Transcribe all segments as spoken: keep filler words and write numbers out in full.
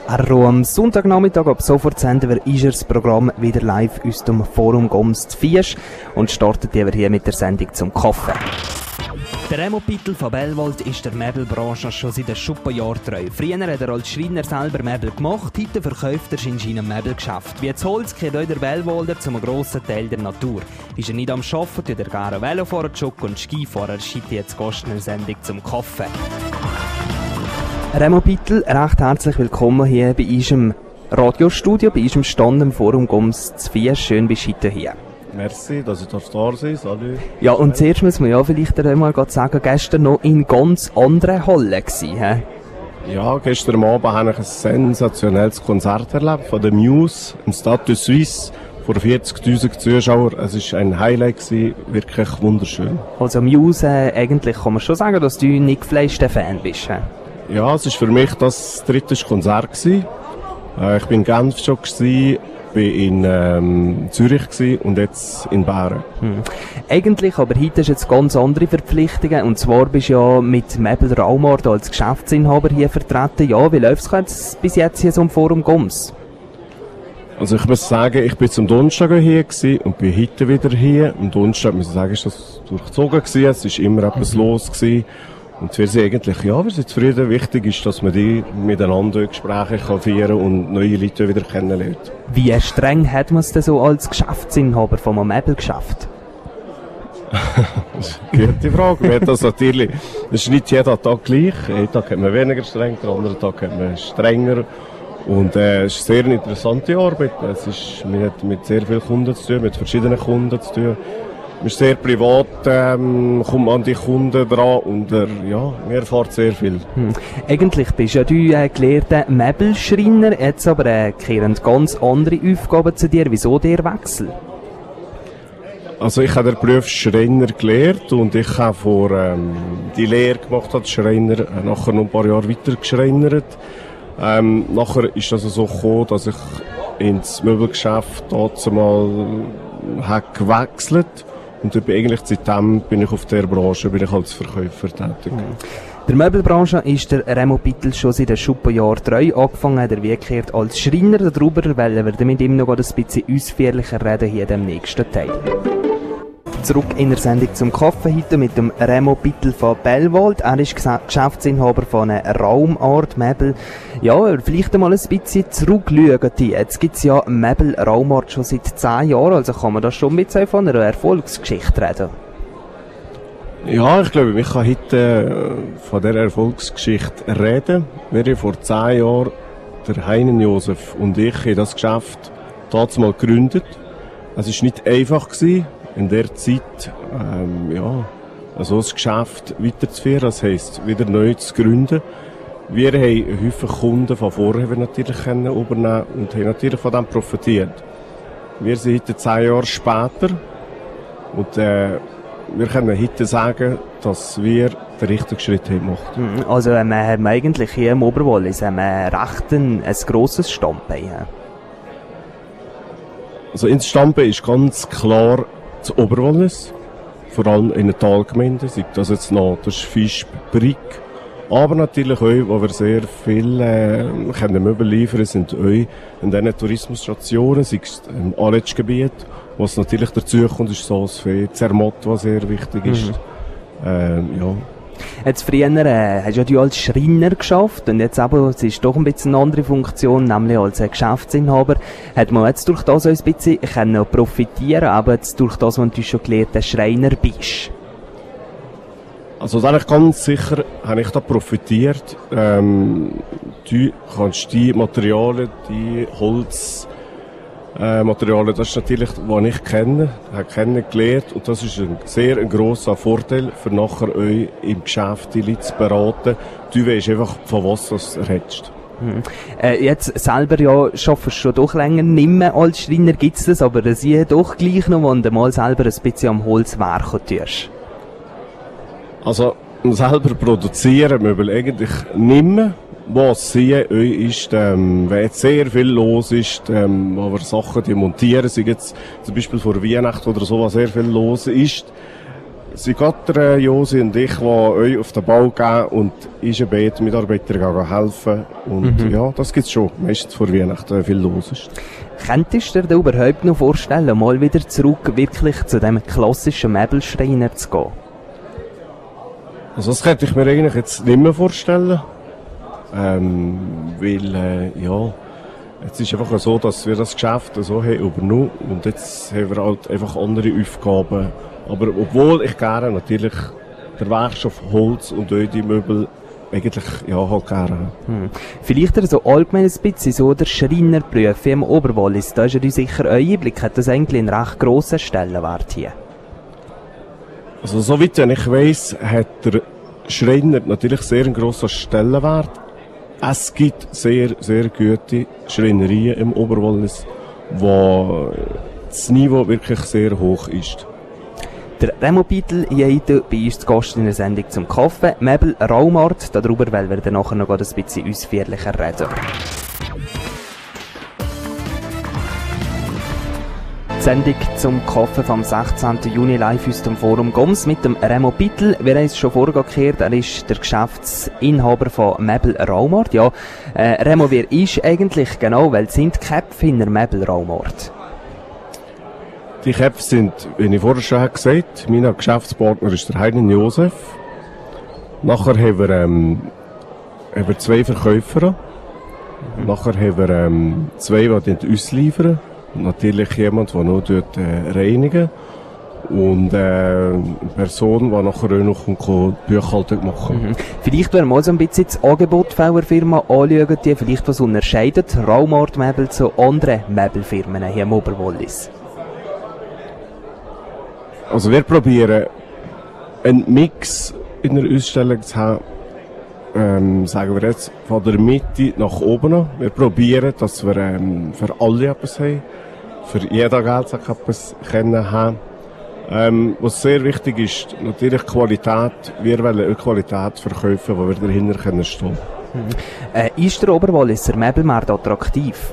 Arro am Sonntagnachmittag ab sofort senden wir ist das Programm wieder live aus dem Forum Goms zu Viesch und startet hier mit der Sendung zum Kaffee. Der Remo Pittel von Bellwold ist der Möbelbranche schon seit einem Schuppenjahr treu. Früher hat er als Schreiner selber Möbel gemacht, heute verkauft er in seinem Möbelgeschäft. Wie das Holz gehört auch der Bellwolder zum grossen Teil der Natur. Ist er nicht am Arbeiten, tut er gerne Velofahren, Joggen und Skifahrer, schickt jetzt Gast in der Sendung zum Kaffee. Remo Pittel, recht herzlich willkommen hier bei unserem Radiostudio, bei unserem Stand im Forum Goms zu Viesch. Schön bist du heute hier. Merci, dass ich da sein darf. Ja, und zuerst muss man ja vielleicht einmal sagen, gestern noch in ganz anderen Hallen gewesen, he? Ja, gestern Abend habe ich ein sensationelles Konzert erlebt von der Muse im Stade de Suisse vor vierzigtausend Zuschauern. Es war ein Highlight gewesen, wirklich wunderschön. Also Muse, äh, eigentlich kann man schon sagen, dass du nicht gefleischter Fan bist, he? Ja, es war für mich das dritte Konzert gewesen. Äh, ich bin in Genf schon gewesen, bin in ähm, Zürich gewesen und jetzt in Bären. Hm. Eigentlich, aber heute hast du jetzt ganz andere Verpflichtungen, und zwar bist du ja mit Möbel Raumort als Geschäftsinhaber hier vertreten. Ja, wie läuft es bis jetzt hier so im Forum Goms? Also ich muss sagen, ich bin zum Donnerstag hier gewesen und bin heute wieder hier. Am Donnerstag, muss ich sagen, ist das durchgezogen gewesen. Es ist immer etwas mhm. los gewesen. Und wir sind eigentlich, ja, wir sind zufrieden. Wichtig ist, dass man die miteinander Gespräche kann führen und neue Leute wieder kennenlernt. Wie streng hat man es denn so als Geschäftsinhaber von einem Möbelgeschäft? Das ist eine gute Frage. Das, natürlich, das ist nicht jeden Tag gleich. Jeden Tag hat man weniger streng, den anderen Tag hat man strenger. Und äh, es ist eine sehr interessante Arbeit. Es ist, man hat mit sehr vielen Kunden zu tun, mit verschiedenen Kunden zu tun. Man ist sehr privat, ähm, kommt an die Kunden dran und äh, ja, man erfährt sehr viel. Hm. Eigentlich bist ja du äh, gelehrter Möbelschreiner, jetzt aber äh, kehren ganz andere Aufgaben zu dir. Wieso der Wechsel? Also ich habe den Beruf Schreiner gelernt und ich habe vor ähm, die Lehre gemacht als Schreiner, äh, nachher noch ein paar Jahre weiter geschreinert. Ähm, nachher ist das so gekommen, dass ich ins Möbelgeschäft dazu mal habe gewechselt. Und eigentlich seitdem bin ich auf dieser Branche, bin ich als Verkäufer tätig. Der Möbelbranche ist der Remo Pittel schon seit einem Schuppenjahr treu. Angefangen hat er wie gekehrt als Schreiner. Darüber wollen wir mit ihm noch ein bisschen ausführlicher reden hier im nächsten Teil. Zurück in der Sendung zum Kaffee heute mit dem Remo Pittel von Bellwold. Er ist Geschäftsinhaber von einer Raumart Möbel. Ja, vielleicht einmal ein bisschen zurückschauen. Jetzt gibt es ja Möbel Raumart schon seit zehn Jahren, also kann man da schon mit von einer Erfolgsgeschichte reden. Ja, ich glaube, ich kann heute von dieser Erfolgsgeschichte reden. Wir haben vor zehn Jahren, der Heinen Josef und ich, haben das Geschäft damals mal gegründet. Es war nicht einfach gewesen, in der Zeit, ähm, ja, also das Geschäft weiterzuführen, das heisst, wieder neu zu gründen. Wir haben einen Haufen Kunden von vorher natürlich können übernehmen und haben natürlich von dem profitiert. Wir sind heute zehn Jahre später und äh, wir können heute sagen, dass wir den richtigen Schritt haben gemacht. Also wir haben eigentlich hier im Oberwallis haben wir recht ein, ein grosses Stammbein. Also ins Stammbein ist ganz klar das Oberwallis, vor allem in den Talgemeinden, sei das jetzt noch das Fischb, Brig, aber natürlich auch, wo wir sehr viel äh, können Möbel liefern, sind auch in diesen Tourismusstationen, sei es im Aletschgebiet, was natürlich dazu kommt, ist das für Zermatt, was sehr wichtig ist. Mhm. Ähm, ja. Jetzt früher äh, hast ja du als Schreiner geschafft und jetzt aber, es ist doch ein bisschen eine andere Funktion, nämlich als äh, Geschäftsinhaber, hat man jetzt durch das auch ein bisschen können profitieren, aber jetzt durch das, was du schon gelernter Schreiner bist. Also eigentlich ganz sicher habe ich da profitiert. Ähm, du kannst die Materialien, die Holz, Äh, Materialien, das ist natürlich, was ich kenne, habe kennengelernt und das ist ein sehr ein grosser Vorteil für nachher euch im Geschäft die Leute zu beraten. Du weisst einfach, von was du redest. Hm. Äh, jetzt selber ja arbeitest du schon doch länger nicht mehr als Schreiner, gibt's das, aber das ist doch gleich noch, wenn du mal selber ein bisschen am Holz werken tust. Also selber produzieren Möbel eigentlich nicht mehr. Was sehe ich ist, ähm, wenn jetzt sehr viel los ist, ähm, wo wir Sachen die montieren, sei jetzt zum Beispiel vor Weihnachten oder so, was sehr viel los ist, sind gerade der Josi und ich, die euch auf den Bau gehen und ist ein Bett Mitarbeiter helfen. Und mhm. ja, das gibt's schon. Meistens vor Weihnachten viel los ist. Könntest du dir überhaupt noch vorstellen, mal wieder zurück wirklich zu dem klassischen Möbelschreiner zu gehen? Also das könnte ich mir eigentlich jetzt nicht mehr vorstellen. Ähm, weil, äh, ja, jetzt ist einfach so, dass wir das Geschäft so haben übernommen und jetzt haben wir halt einfach andere Aufgaben. Aber obwohl ich gerne natürlich der Werkstoff Holz und auch die Möbel eigentlich, ja, halt gerne. Hm. Vielleicht so allgemein ein bisschen so der Schreinerberuf im Oberwallis, da ist ja sicher euer Einblick, hat das eigentlich einen recht grossen Stellenwert hier? Also soweit ich weiss, hat der Schreiner natürlich sehr einen grossen Stellenwert. Es gibt sehr, sehr gute Schreinerien im Oberwallis, wo das Niveau wirklich sehr hoch ist. Der Remo Pittel heute bei uns zu Gast in der Sendung zum Kaffee, Möbel, Raumart. Darüber wollen wir dann nachher noch ein bisschen ausführlicher reden. Die Sendung zum Kaffee vom sechzehnten Juni live aus dem Forum Goms mit dem Remo Pittel. Wir haben es schon vorher gehört, er ist der Geschäftsinhaber von Möbel Raumart. Ja, äh, Remo, wer ist eigentlich genau, weil sind die Köpfe in der Möbel Raumart? Die Köpfe sind, wie ich vorher schon gesagt habe, mein Geschäftspartner ist der Heinen Josef. Nachher haben wir, ähm, haben wir zwei Verkäufer. Mhm. Nachher haben wir ähm, zwei, die uns liefern. Und natürlich jemand, der noch dort, äh, reinigen. Und äh, eine Person, die nachher auch noch die Buchhaltung machen. Mhm. Vielleicht werden wir mal so ein bisschen das Angebot von eurer Firma anschauen, die vielleicht was unterscheidet, Raumart-Möbel zu anderen Möbelfirmen hier im Oberwallis. Also wir probieren einen Mix in der Ausstellung zu haben, ähm, sagen wir jetzt, von der Mitte nach oben. Wir probieren, dass wir ähm, für alle etwas haben, für jeden Geldsack etwas können haben. Ähm, was sehr wichtig ist, natürlich Qualität. Wir wollen auch Qualität verkaufen, wo wir dahinter können stehen. Mhm. Äh, ist der Oberwalliser Möbelmarkt attraktiv?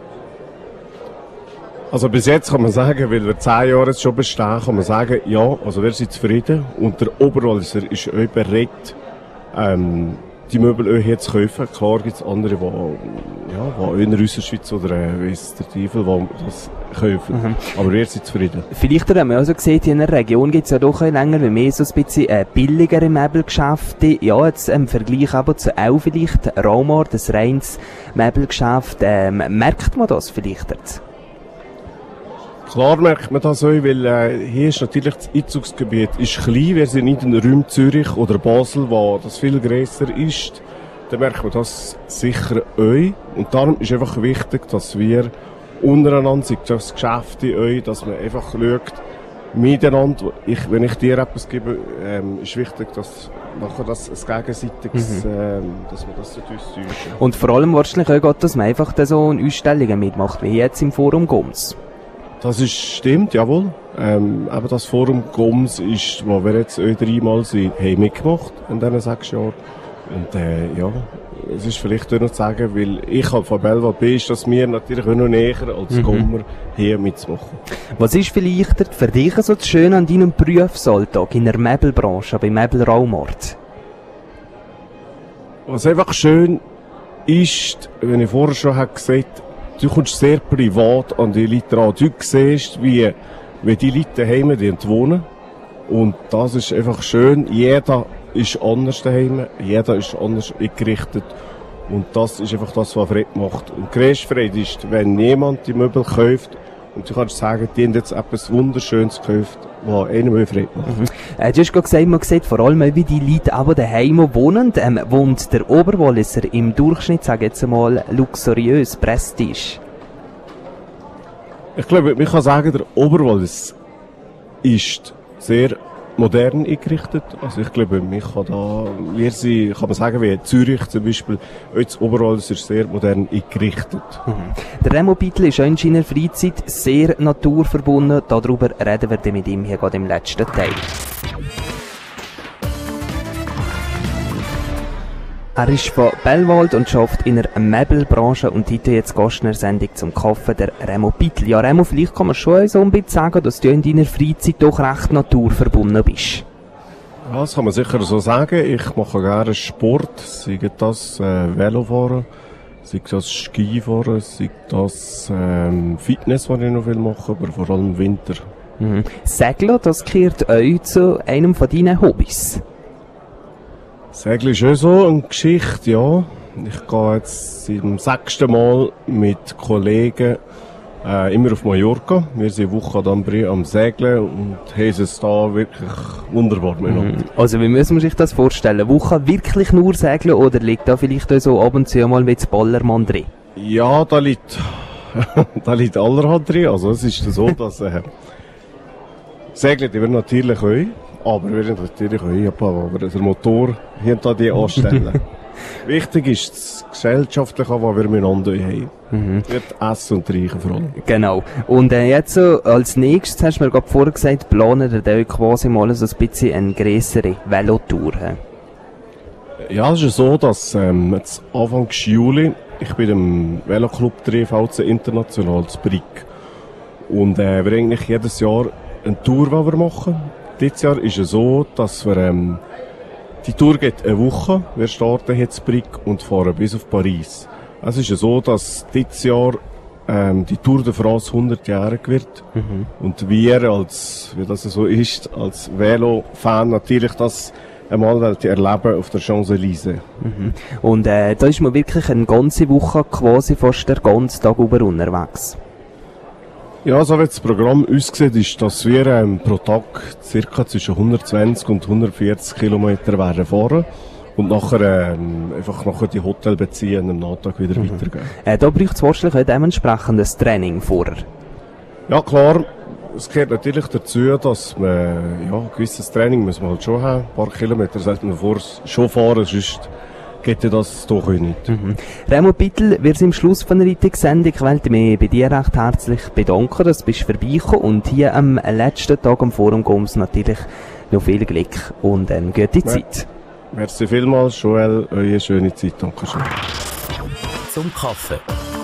Also bis jetzt kann man sagen, weil wir zehn Jahre jetzt schon bestehen, kann man sagen, ja, also wir sind zufrieden und der Oberwalliser ist auch bereit, ähm, die Möbel auch hier zu kaufen. Klar gibt es andere, die, ja, die auch in der Schweiz oder äh, weiss der Teufel, die das kaufen. Mhm. Aber wir sind zufrieden. Vielleicht haben wir auch so gesehen, in der Region gibt es ja doch länger wie mehr so ein bisschen äh, billigere Möbelgeschäfte. Ja, jetzt im Vergleich aber zu auch vielleicht Raumart, das reines Möbelgeschäft. Ähm, merkt man das vielleicht jetzt? Klar merkt man das auch, weil äh, hier ist natürlich das Einzugsgebiet ist klein. Wir sind nicht in den Räumen Zürich oder Basel, wo das viel grösser ist. Dann merkt man das sicher auch. Und darum ist einfach wichtig, dass wir untereinander, sei das Geschäft euch, dass man einfach schaut, miteinander. Ich, wenn ich dir etwas gebe, ähm, ist wichtig, dass nachher das ein gegenseitiges, mhm. ähm, dass man das nicht austäuscht. Und vor allem wahrscheinlich auch, dass man einfach so in Ausstellungen mitmacht, wie jetzt im Forum Goms. Das ist, stimmt, jawohl. Ähm, eben das Forum Goms ist, wo wir jetzt auch dreimal sind, haben mitgemacht in diesen sechs Jahren. Und äh, ja, es ist vielleicht auch noch zu sagen, weil ich halt von Belval bin, ist das mir natürlich auch noch näher als mhm. Gommer hier mitzumachen. Was ist vielleicht für dich so das Schöne an deinem Berufsalltag in der Möbelbranche, bei Möbel Raumart? Was einfach schön ist, wenn ich vorher schon habe gesagt, du kommst sehr privat an die Leute ran. Du siehst, wie, wie die Leute daheim wohnen. Und das ist einfach schön. Jeder ist anders daheim. Jeder ist anders eingerichtet. Und das ist einfach das, was Freude macht. Und die grösste Freude ist, wenn jemand die Möbel kauft und du kannst sagen, die haben jetzt etwas Wunderschönes gekauft, was einem mehr Freude macht. Mhm. Äh, du hast gerade gesagt, man sieht vor allem, wie die Leute aber daheim wohnen. Ähm, wohnt der Oberwalliser im Durchschnitt, sage ich jetzt einmal, luxuriös, Prestige? Ich glaube, man kann sagen, der Oberwallis ist sehr modern eingerichtet. Also ich glaube, man kann da, wir sind, kann man sagen, wie Zürich zum Beispiel, das Oberwallis ist sehr modern eingerichtet. Mhm. Der Remo Pittel ist auch in seiner Freizeit sehr naturverbunden. Darüber reden wir mit ihm hier gerade im letzten Teil. Er ist von Belwald und arbeitet in der Möbelbranche und heute jetzt Gast in der Sendung zum Kaffee, der Remo Pittel. Ja, Remo, vielleicht kann man schon so ein bisschen sagen, dass du in deiner Freizeit doch recht naturverbunden bist. Ja, das kann man sicher so sagen. Ich mache gerne Sport, sei das äh, Velofahren, sei das Skifahren, sei das ähm, Fitness, was ich noch viel mache, aber vor allem im Winter. Mhm. Segeln, das gehört euch zu einem von deinen Hobbys. Segeln ist auch so eine Geschichte, ja. Ich gehe jetzt zum sechsten Mal mit Kollegen äh, immer auf Mallorca. Wir sind eine Woche am Brie am Segeln und haben es da wirklich wunderbar miteinander. Mhm. Also wie muss man sich das vorstellen? Woche wirklich nur segeln oder liegt da vielleicht auch so ab und zu mal mit Ballermann drin? Ja, da liegt, da liegt allerhand drin. Also es ist so, dass äh, Segeln, die wir natürlich können, aber wir werden natürlich auch, aber den Motor hier da die anstellen. Wichtig ist das Gesellschaftliche, was wir miteinander haben. Mhm. Wird Essen und Trinken vor allem. Genau. Und äh, jetzt so, als nächstes, hast du mir gerade vorher gesagt, planen ihr quasi mal so ein bisschen eine grössere Velotour. He? Ja, es ist so, dass ähm, jetzt Anfang Juli, ich bin im Veloclub drei V C International zu Brig. Und äh, wir eigentlich jedes Jahr eine Tour, die wir machen. Dieses Jahr ist es so, dass wir ähm, die Tour geht eine Woche. Wir starten jetzt Brig und fahren bis auf Paris. Es ist ja so, dass dieses Jahr ähm, die Tour de France hundertjährig wird. Mhm. Und wir als, wie das so ist, als Velo-Fan natürlich das einmal erleben auf der Champs-Élysées. Mhm. Und äh, da ist man wirklich eine ganze Woche quasi fast den ganzen Tag über unterwegs. Ja, so wie das Programm aussieht, ist, dass wir ähm, pro Tag circa zwischen hundertzwanzig und hundertvierzig Kilometer werden fahren und nachher ähm, einfach nachher die Hotel beziehen und am Nachmittag wieder mhm. weitergehen. Äh, da braucht es wahrscheinlich auch dementsprechend ein Training vorher. Ja klar, es gehört natürlich dazu, dass man, ja, ein gewisses Training muss man halt schon haben. Ein paar Kilometer sollte man vor schon fahren, sonst geht ja das doch nicht. Mhm. Remo Pittel, wir sind am Schluss von der heutigen Sendung. Ich wollte mich bei dir recht herzlich bedanken, dass du vorbeigekommen und hier am letzten Tag am Forum Goms natürlich noch viel Glück und eine gute Zeit. Merci vielmals, Joel, eure schöne Zeit. Dankeschön. Zum Kaffee.